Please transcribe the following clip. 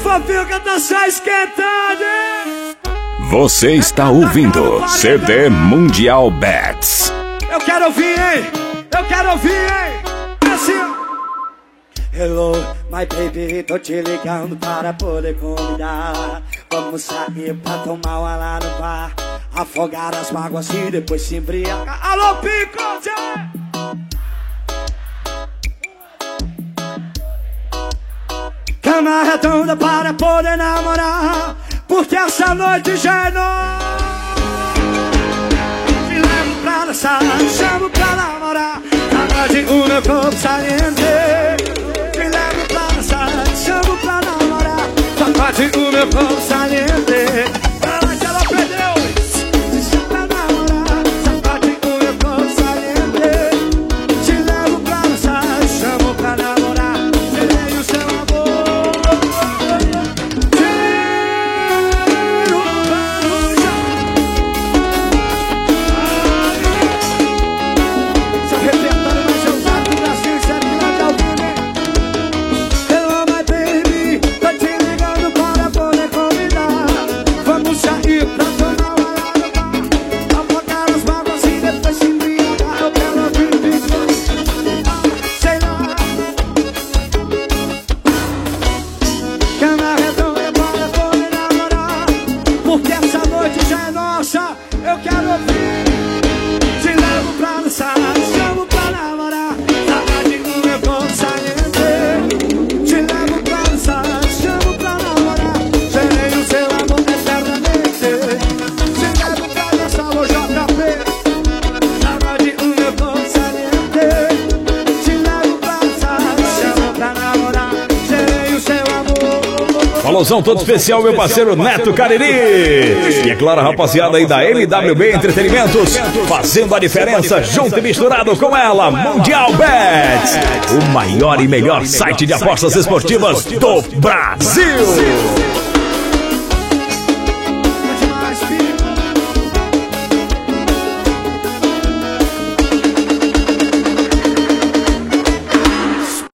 fofoca tá só esquentando. Você está ouvindo CD Mundial Bets. Eu quero ouvir, hein? Eu quero ouvir, hein? Assim, ó. Hello, my baby, tô te ligando para poder convidar. Vamos sair pra tomar uma lá no bar, afogar as mágoas e depois se embriagar. Alô, Pico! Cama redonda para poder namorar, porque essa noite já é noite. Te levo pra dançar, chamo pra namorar, água de meu corpo saliente. Te levo pra dançar, chamo pra namorar, sacode o meu corpo saliente. Ela que ela perdeu, chama pra namorar, sacode o meu corpo saliente. Te levo pra dançar, chamo pra namorar, terei o seu amor. Eu quero ouvir. Te levo pra dançar, chamo pra namorar, saudade do meu corpo saliente. Te levo pra dançar, chamo pra namorar, serei o seu amor eternamente. Te levo pra dançar, o JP, saudade do meu corpo saliente. Te levo pra dançar, chamo pra namorar, serei o seu amor. Alôzão todo especial, meu parceiro Neto Cariri. E é claro, rapaziada aí da MWB Entretenimentos, fazendo a diferença junto e misturado com ela, Mundial Bets, o maior e melhor site de apostas esportivas do Brasil.